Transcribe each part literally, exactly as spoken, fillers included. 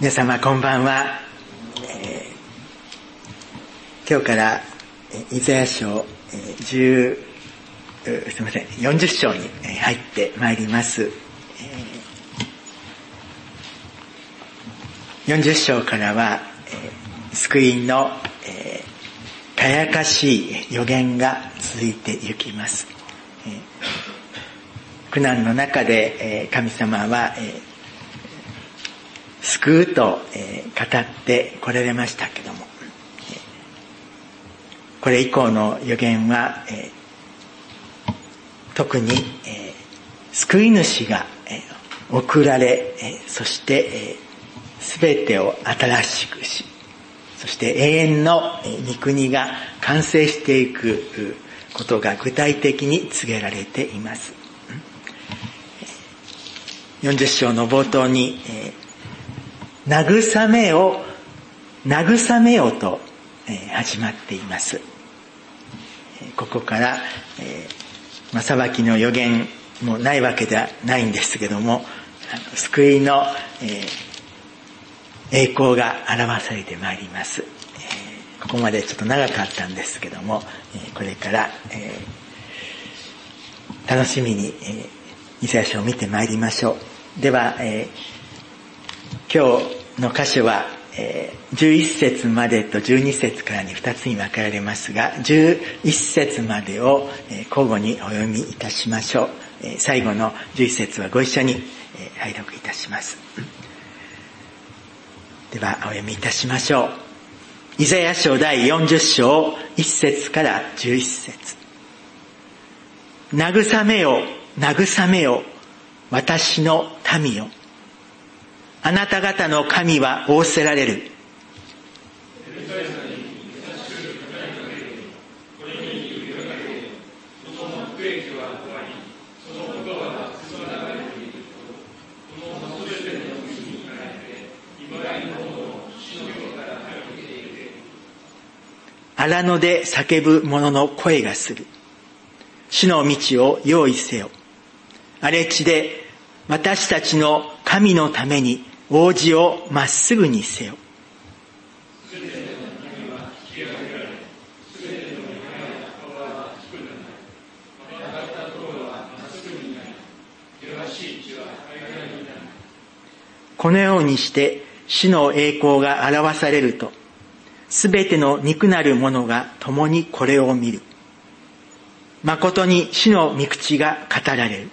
皆様こんばんは、えー、今日からイザヤ書じゅう、すみません、よんじゅっ章に入ってまいります。よんじゅっ章からは、えー、救いの、えー、輝かしい予言が続いていきます。えー、苦難の中で、えー、神様は、えー救うと、えー、語ってこられましたけども、えー、これ以降の予言は、えー、特に、えー、救い主が、えー、送られ、えー、そして、えー、全てを新しくし、そして永遠の御国が完成していくことが具体的に告げられています。よんじゅっ章の冒頭に、えー慰めを慰めよと、えー、始まっています。えー、ここから、えーまあ、裁きの予言もないわけではないんですけども、あの救いの、えー、栄光が表されてまいります。えー、ここまでちょっと長かったんですけども、えー、これから、えー、楽しみに、えー、イザヤ書を見てまいりましょう。では、えー今日の箇所は、えー、じゅういっ節までとじゅうに節からにふたつに分けられますが、じゅういっ節までを、えー、交互にお読みいたしましょう。えー、最後のじゅういっ節はご一緒に、えー、拝読いたします。ではお読みいたしましょう。イザヤ書第よんじゅっ章いっ節からじゅういっ節。慰めよ、慰めよ、私の民よ。あなた方の神は仰せられる。荒野で叫ぶ者の声がする。主の道を用意せよ。荒れ地で私たちの神のために王子をまっすぐにせよ。このようにして主の栄光が表されると、すべての肉なる者が共にこれを見る。誠に主の御口が語られる。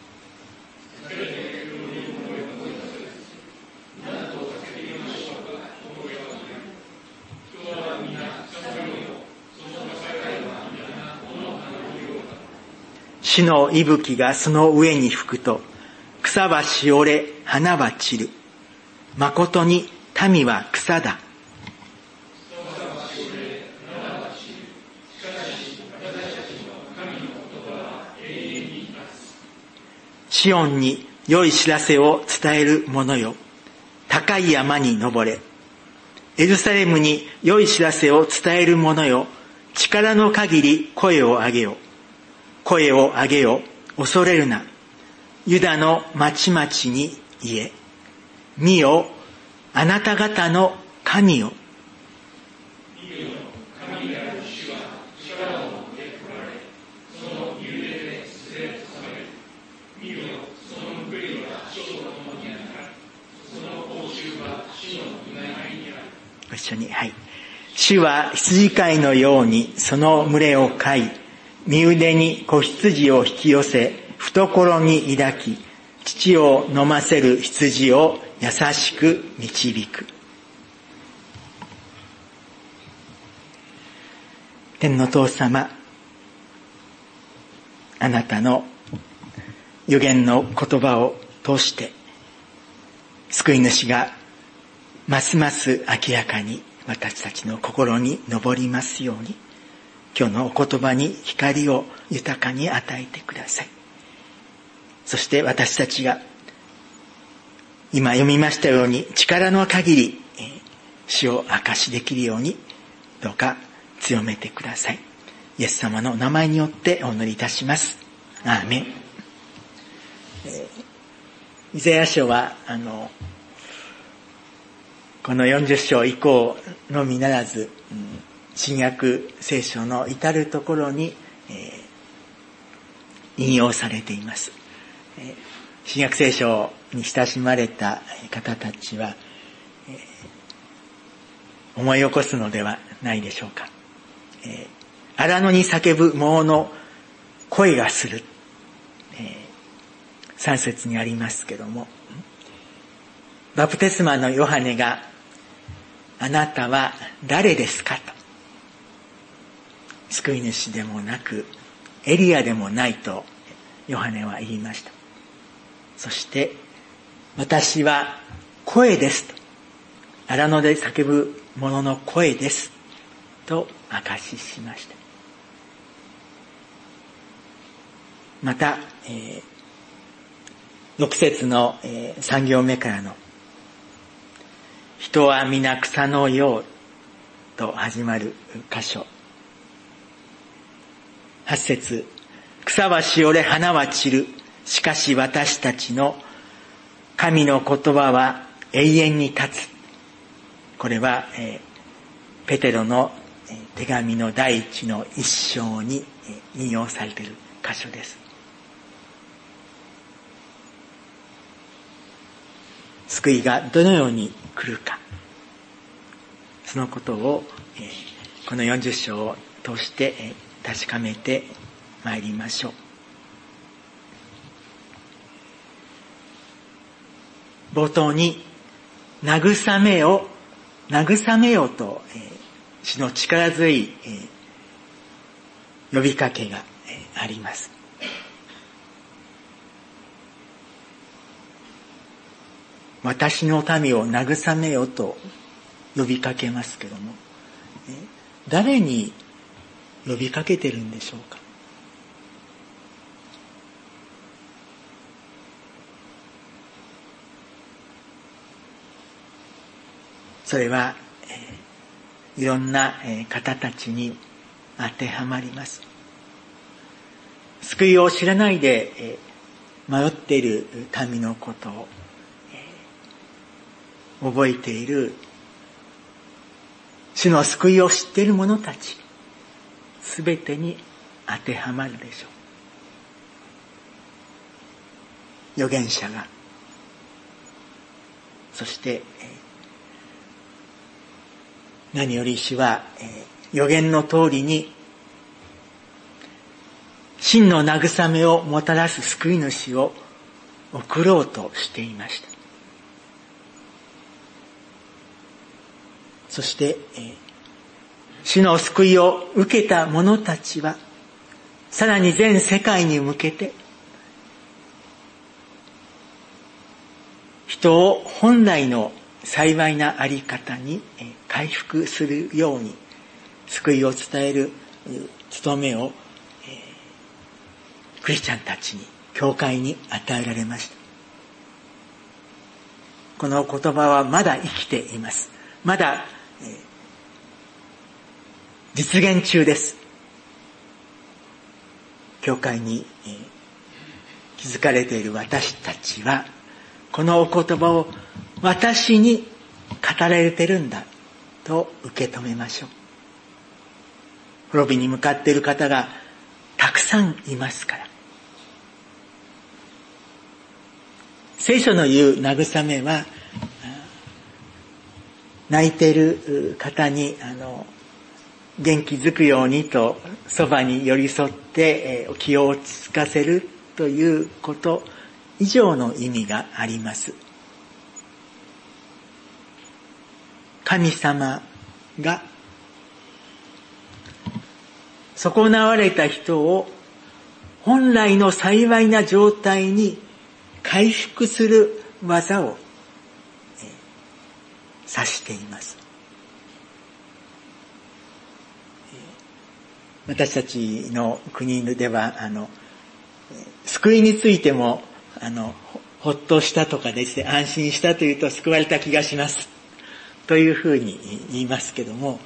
主の息吹がその上に吹くと、草はしおれ、花は散る。誠に民は草だ。シオンに良い知らせを伝える者よ。高い山に登れ。エルサレムに良い知らせを伝える者よ。力の限り声を上げよ。声を上げよ。恐れるな。ユダの町々に言え。見よ、あなた方の神よ。ご一緒に、はい。主は羊飼いのようにその群れを飼い、身腕に子羊を引き寄せ、懐に抱き、乳を飲ませる羊を優しく導く。天の父様、あなたの預言の言葉を通して、救い主がますます明らかに私たちの心に昇りますように、今日のお言葉に光を豊かに与えてください。そして私たちが今読みましたように力の限り主を証しできるようにどうか強めてください。イエス様の名前によってお祈りいたします。アーメン。イザヤ書はあのこのよんじゅっ章以降のみならず、新約聖書の至るところに、えー、引用されています。えー、新約聖書に親しまれた方たちは、えー、思い起こすのではないでしょうか。えー、荒野に叫ぶ桃の声がする、えー、さん節にありますけども、バプテスマのヨハネが、あなたは誰ですかと、救い主でもなくエリアでもないとヨハネは言いました。そして私は声ですと、荒野で叫ぶ者の声ですと証ししました。また、えー、ろく節の、えー、さん行目からの人は皆草のようと始まる箇所。はち節、草はしおれ花は散る。しかし私たちの神の言葉は永遠に立つ。これは、えー、ペテロの手紙の第一の一章に引用されている箇所です。救いがどのように来るか、そのことを、えー、このよんじゅっ章を通して、えー、確かめてまいりましょう。冒頭に慰めを慰めよと、えー、主の力強い、えー、呼びかけが、えー、あります。私の民を慰めよと呼びかけますけども、誰に呼びかけてるんでしょうか。それは、えー、いろんな、えー、方たちに当てはまります。救いを知らないで、えー、迷っている民のことを覚えている、主の救いを知っている者たち、すべてに当てはまるでしょう。預言者が、そして、何より主は預言の通りに真の慰めをもたらす救い主を送ろうとしていました。そして、えー、主の救いを受けた者たちは、さらに全世界に向けて、人を本来の幸いなあり方に、えー、回復するように、救いを伝える務めを、えー、クリスチャンたちに、教会に与えられました。この言葉はまだ生きています。まだ実現中です。教会に気づかれている私たちは、このお言葉を私に語られているんだと受け止めましょう。滅びに向かっている方がたくさんいますから。聖書の言う慰めは、泣いている方にあの元気づくようにとそばに寄り添って気を落ち着かせるということ以上の意味があります。神様が損なわれた人を本来の幸いな状態に回復する技を指しています。私たちの国ではあの救いについてもあのほっとしたとかですね、安心したというと救われた気がしますというふうに言いますけども、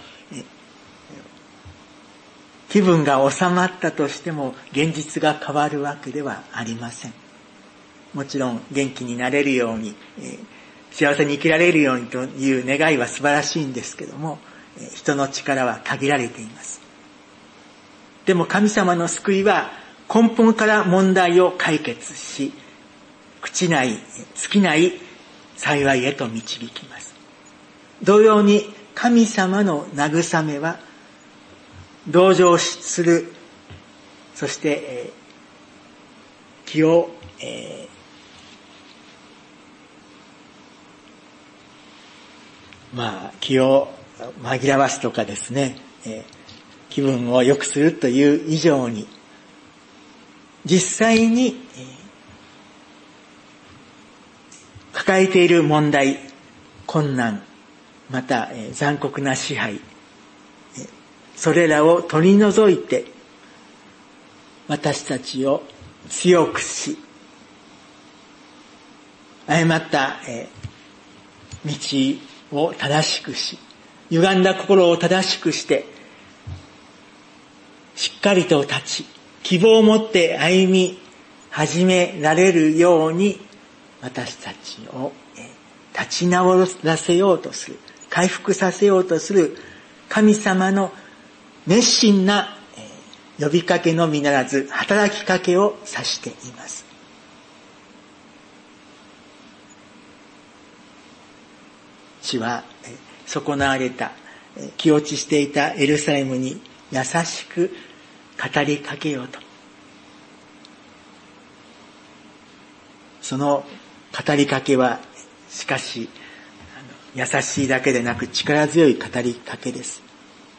気分が収まったとしても現実が変わるわけではありません。もちろん元気になれるように、 幸せに生きられるようにという願いは素晴らしいんですけども、人の力は限られています。でも神様の救いは根本から問題を解決し、朽ちない、尽きない幸いへと導きます。同様に神様の慰めは同情する、そして、えー、気を、えー、まあ気を紛らわすとかですね、えー、気分を良くするという以上に、実際に、えー、抱えている問題、困難、また、えー、残酷な支配、えー、それらを取り除いて、私たちを強くし、誤った、えー、道を正しくし、歪んだ心を正しくして、しっかりと立ち、希望を持って歩み始められるように、私たちを立ち直らせようとする、回復させようとする神様の熱心な呼びかけのみならず、働きかけを指しています。主は損なわれた、気落ちしていたエルサレムに優しく語りかけようと。その語りかけは、しかし、優しいだけでなく力強い語りかけです。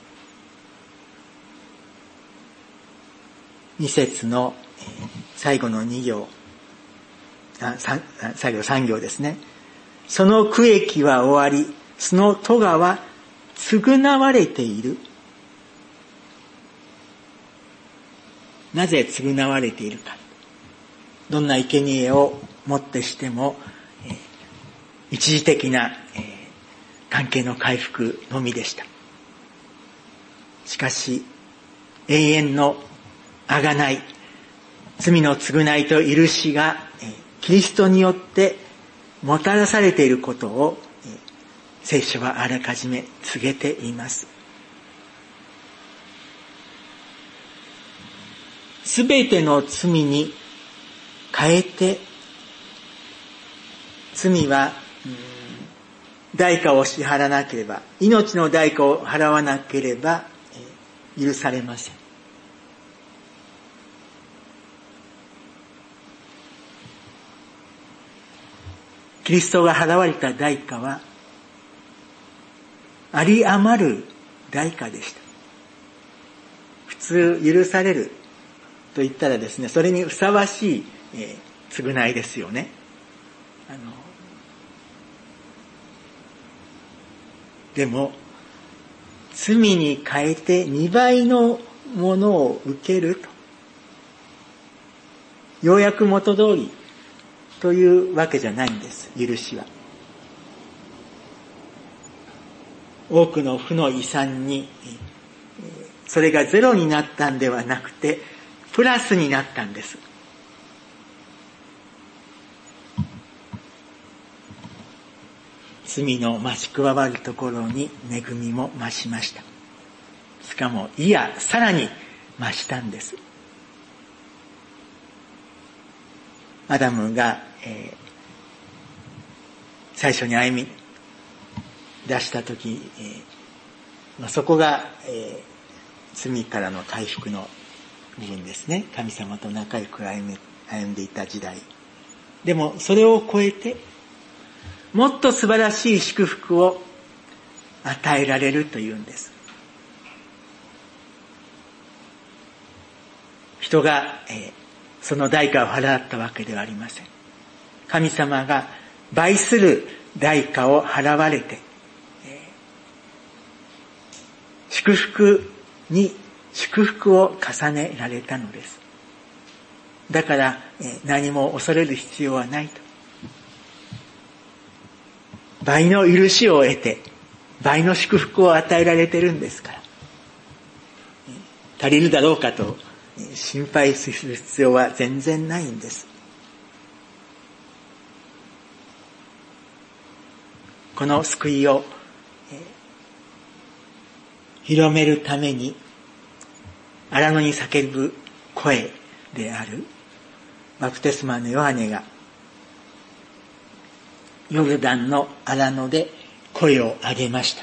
二節の最後の二行、あ最後三行ですね。その区域は終わり、その咎は償われている。なぜ償われているか。どんな生贄をもってしても、えー、一時的な、えー、関係の回復のみでした。しかし、永遠の贖い、罪の償いと許しが、えー、キリストによってもたらされていることを、えー、聖書はあらかじめ告げています。すべての罪に変えて、罪は、うん、代価を支払わなければ、命の代価を払わなければ、えー、許されません。キリストが払われた代価は、あり余る代価でした。普通許されると言ったらですね、それにふさわしい、えー、償いですよね。あのでも罪に変えてにばいのものを受けると、ようやく元通りというわけじゃないんです。許しは多くの負の遺産にそれがゼロになったんではなくてプラスになったんです。罪の増し加わるところに恵みも増しました。しかもいやさらに増したんです。アダムが、えー、最初に歩み出したとき、えーまあ、そこが、えー、罪からの回復の部分ですね。神様と仲良く歩み、歩んでいた時代。でもそれを超えてもっと素晴らしい祝福を与えられるというんです。人が、えー、その代価を払ったわけではありません。神様が倍する代価を払われて、えー、祝福に祝福を重ねられたのです。だから、えー、何も恐れる必要はないと。倍の許しを得て、倍の祝福を与えられてるんですから。足りるだろうかと心配する必要は全然ないんです。 この救いを広めるために荒野に叫ぶ声であるバプテスマのヨハネがヨルダンの荒野で声を上げました。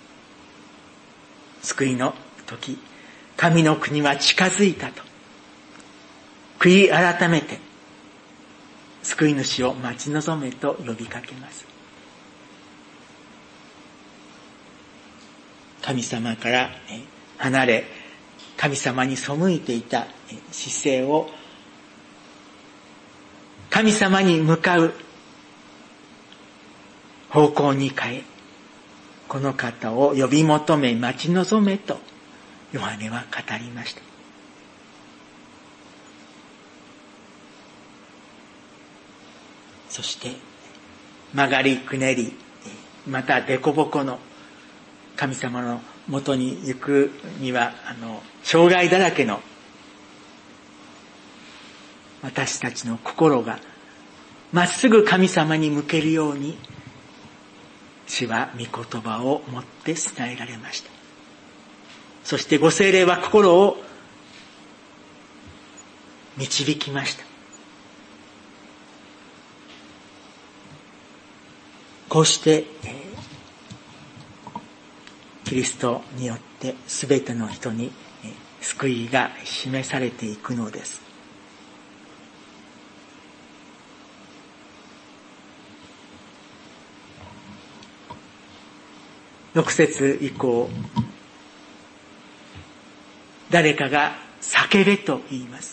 救いの時、神の国は近づいたと悔い改めて救い主を待ち望めと呼びかけます。神様から離れ、神様に背いていた姿勢を神様に向かう方向に変え、この方を呼び求め待ち望めとヨハネは語りました。そして曲がりくねり、また凸凹の神様のもとに行くにはあの障害だらけの私たちの心がまっすぐ神様に向けるように、主は御言葉をもって伝えられました。そしてご聖霊は心を導きました。こうして、えー、キリストによってすべての人に、えー、救いが示されていくのです。ろく節以降、誰かが叫べと言います。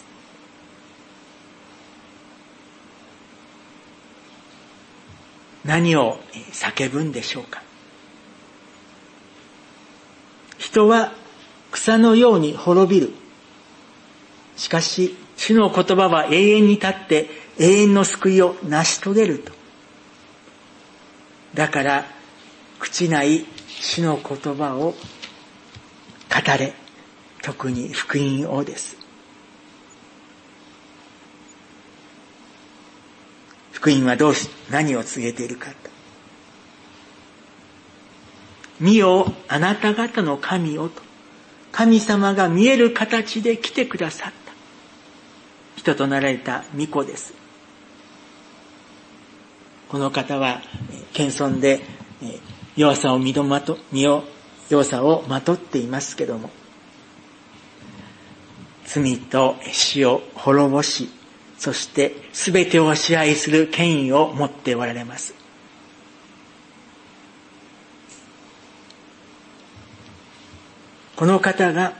何を叫ぶんでしょうか。人は草のように滅びる。しかし主の言葉は永遠に立って永遠の救いを成し遂げると。だから口ない主の言葉を語れ、特に福音をです。福音はどうし何を告げているかと。見よ、あなた方の神をと。神様が見える形で来てくださった。人となられた御子です。この方は謙遜で弱さを身をまと、身を、弱さをまとっていますけども、罪と死を滅ぼし、そして全てを支配する権威を持っておられます。この方が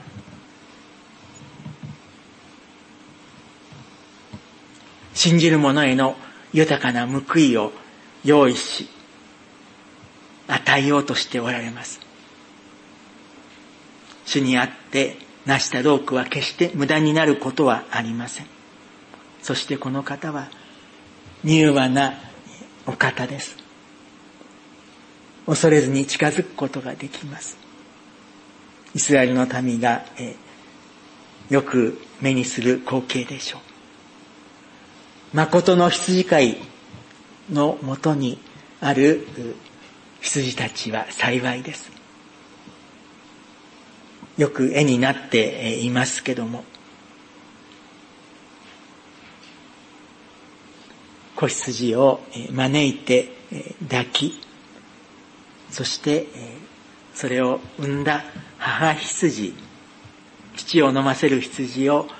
信じる者への豊かな報いを用意し、与えようとしておられます。主にあって成した労苦は決して無駄になることはありません。そしてこの方は柔和なお方です。恐れずに近づくことができます。イスラエルの民がえよく目にする光景でしょう。誠の羊飼いのもとにある羊たちは幸いです。よく絵になっていますけども、子羊を招いて抱き、そしてそれを産んだ母羊、乳を飲ませる羊を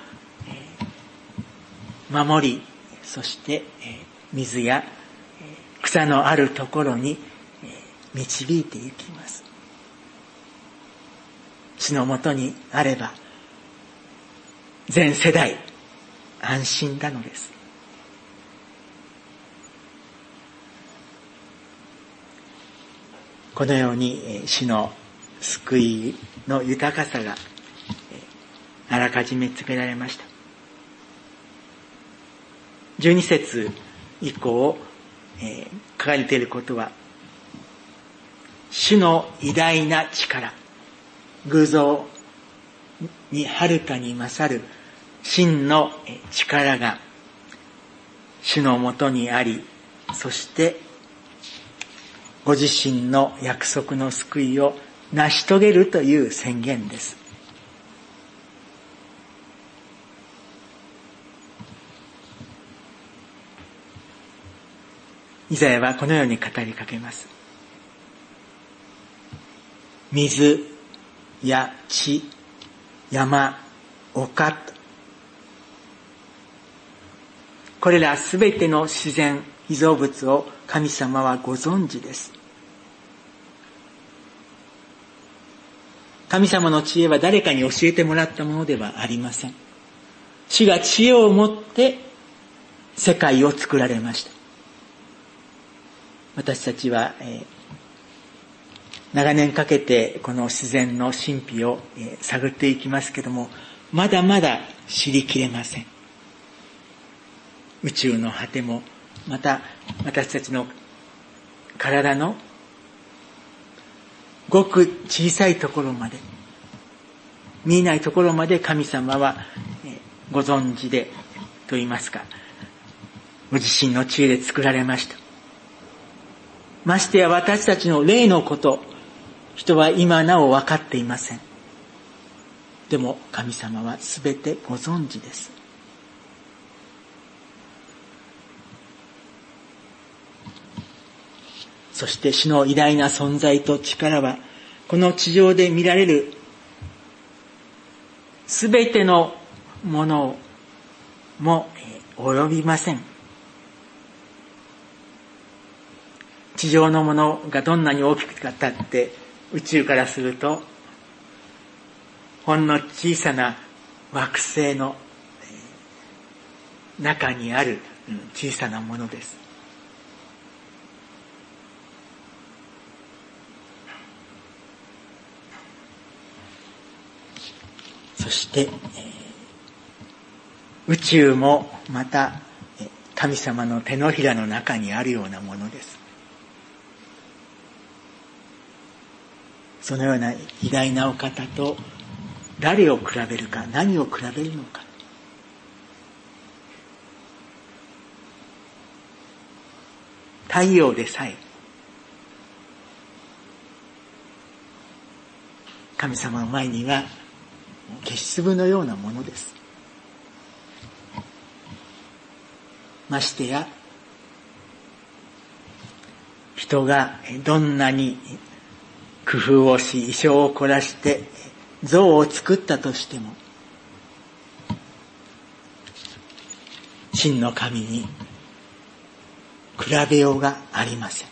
守り、そして水や草のあるところに導いていきます。主のもとにあれば全世代安心なのです。このように主の救いの豊かさがあらかじめ告げられました。じゅうに節以降、えー、書かれていることは、主の偉大な力、偶像にはるかに勝る真の力が主のもとにあり、そしてご自身の約束の救いを成し遂げるという宣言です。イザヤはこのように語りかけます。水や地、山、丘、これらすべての自然、被造物を神様はご存知です。神様の知恵は誰かに教えてもらったものではありません。主が知恵を持って世界を作られました。私たちは、えー、長年かけてこの自然の神秘を、えー、探っていきますけども、まだまだ知りきれません。宇宙の果ても、また私たちの体のごく小さいところまで、見えないところまで神様はご存知でと言いますか、ご自身の知恵で作られました。ましてや私たちの霊のこと、人は今なお分かっていません。でも神様はすべてご存知です。そして主の偉大な存在と力は、この地上で見られるすべてのものも及びません。地上のものがどんなに大きくかったって宇宙からすると、ほんの小さな惑星の中にある小さなものです。そして、えー、宇宙もまた神様の手のひらの中にあるようなものです。そのような偉大なお方と誰を比べるか、何を比べるのか。太陽でさえ神様の前には消し粒のようなものです。ましてや人がどんなに工夫をし意匠を凝らして像を作ったとしても、真の神に比べようがありません。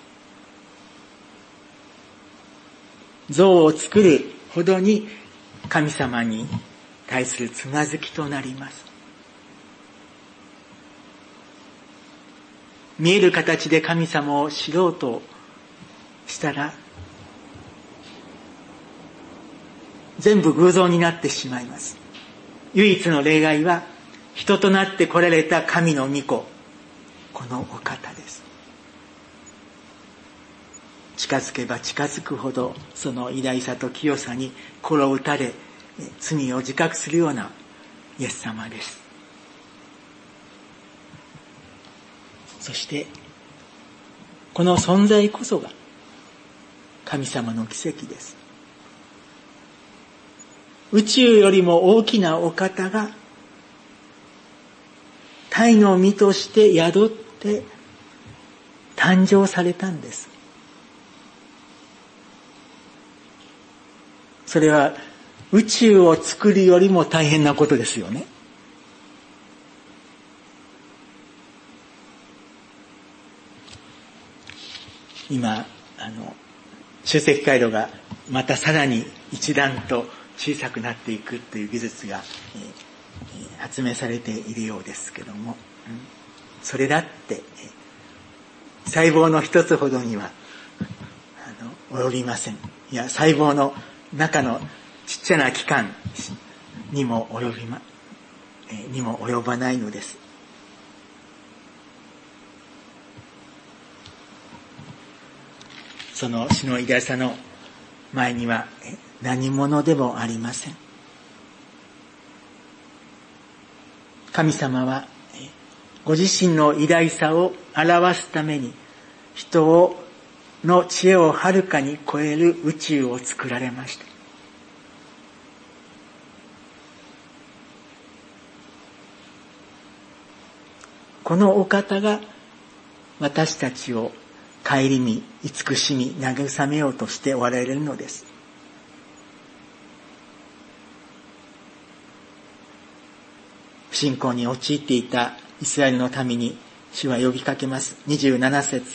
像を作るほどに神様に対するつまずきとなります。見える形で神様を知ろうとしたら、全部偶像になってしまいます。唯一の例外は、人となって来られた神の御子、このお方です。近づけば近づくほど、その偉大さと清さに心打たれ、罪を自覚するようなイエス様です。そして、この存在こそが神様の奇跡です。宇宙よりも大きなお方が鯛の実として宿って誕生されたんです。それは宇宙を作るよりも大変なことですよね。今あの集積回路がまたさらに一段と小さくなっていくという技術が、えー、発明されているようですけども、うん、それだって、えー、細胞の一つほどにはあの及びません。いや、細胞の中のちっちゃな器官にも及びま、えー、にも及ばないのです。その主の偉大さの前には何者でもありません。神様はご自身の偉大さを表すために人をの知恵をはるかに超える宇宙を作られました。このお方が私たちを顧み、慈しみ、慰めようとしておられるのです。不信仰に陥っていたイスラエルの民に主は呼びかけます。にじゅうなな節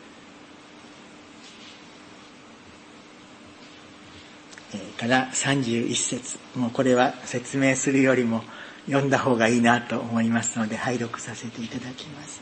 からさんじゅういち節、もうこれは説明するよりも読んだ方がいいなと思いますので拝読させていただきます。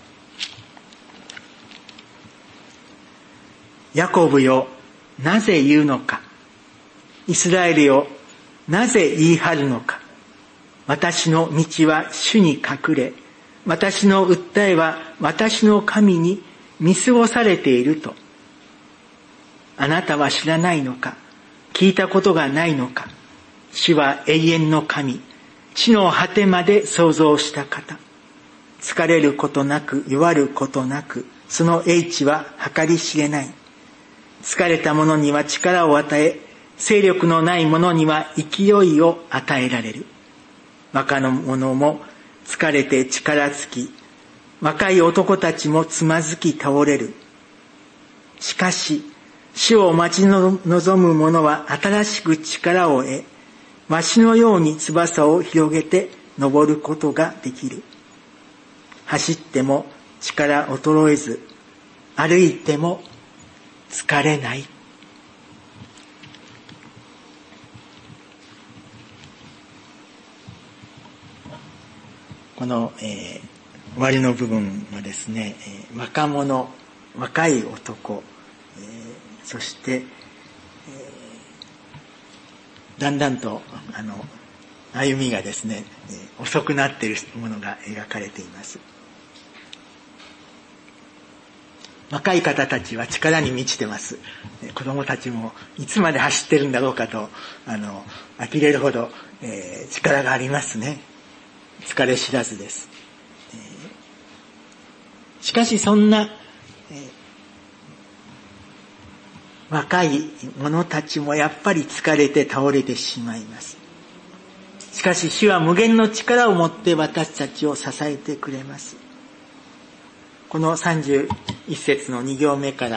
ヤコブよ、なぜ言うのか。イスラエルよ、なぜ言い張るのか。私の道は主に隠れ、私の訴えは私の神に見過ごされていると。あなたは知らないのか。聞いたことがないのか。主は永遠の神。地の果てまで創造した方。疲れることなく、弱ることなく、その英知は計り知れない。疲れた者には力を与え、勢力のない者には勢いを与えられる。若者も疲れて力尽き、若い男たちもつまずき倒れる。しかし、主を待ち望む者は新しく力を得、わしのように翼を広げて登ることができる。走っても力衰えず、歩いても疲れない。この、えー、終わりの部分はですね、えー、若者、若い男、えー、そして、えー、だんだんとあの歩みがですね、えー、遅くなっているものが描かれています。若い方たちは力に満ちてます。子供たちもいつまで走ってるんだろうかとあの呆れるほど、えー、力がありますね。疲れ知らずです。えー、しかしそんな、えー、若い者たちもやっぱり疲れて倒れてしまいます。しかし主は無限の力を持って私たちを支えてくれます。このさんじゅういち節のに行目から、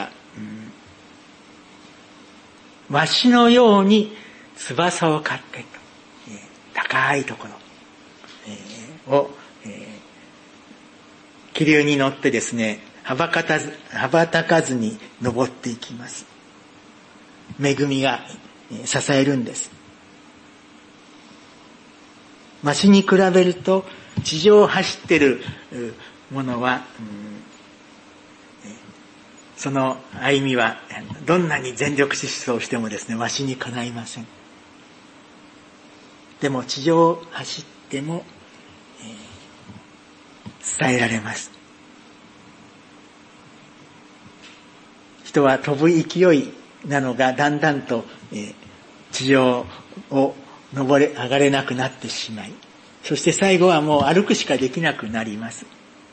うん、わしのように翼を刈ってと、えー、高いところ、えー、を、えー、気流に乗ってですね、羽ばたかず、羽ばたかずに登っていきます。恵みが、えー、支えるんです。わしに比べると地上を走っているものは、うんその歩みはどんなに全力疾走してもですね、わしにかないません。でも地上を走っても、えー、伝えられます。人は飛ぶ勢いなのがだんだんと、えー、地上を登れ上がれなくなってしまい、そして最後はもう歩くしかできなくなります。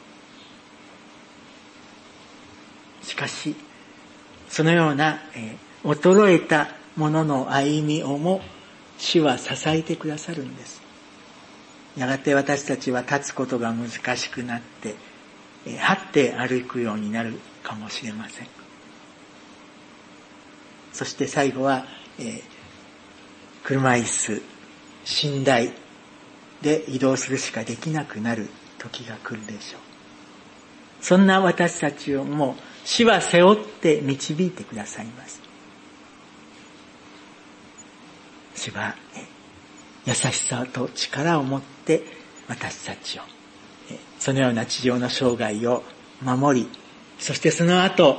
しかし、そのような、えー、衰えた者の歩みをも主は支えてくださるんです。やがて私たちは立つことが難しくなって、えー、這って歩くようになるかもしれません。そして最後は、えー、車椅子、寝台で移動するしかできなくなる時が来るでしょう。そんな私たちをも主は背負って導いてくださいます。主は優しさと力を持って私たちをそのような地上の生涯を守り、そしてその後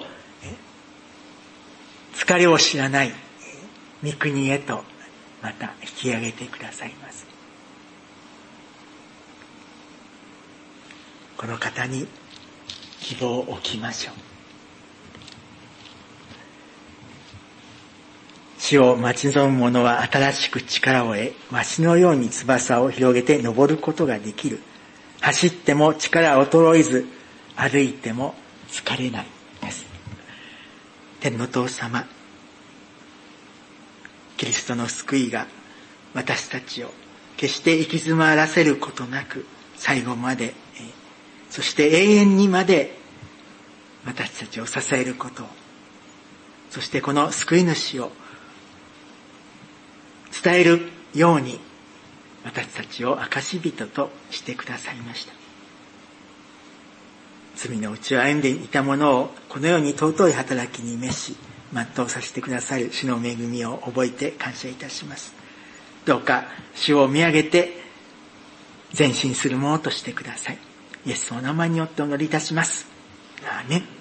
疲れを知らない御国へとまた引き上げてくださいます。この方に希望を置きましょう。主を待ち望む者は新しく力を得、わしのように翼を広げて登ることができる。走っても力衰えず、歩いても疲れないです。 天の父様、キリストの救いが私たちを決して行き詰まらせることなく、最後まで、そして永遠にまで私たちを支えることを、そしてこの救い主を伝えるように私たちを証人としてくださいました。罪のうちを歩んでいたものをこのように尊い働きに召し全うさせてくださる主の恵みを覚えて感謝いたします。どうか主を見上げて前進するものとしてください。イエスのお名前によってお祈りいたします。アーメン。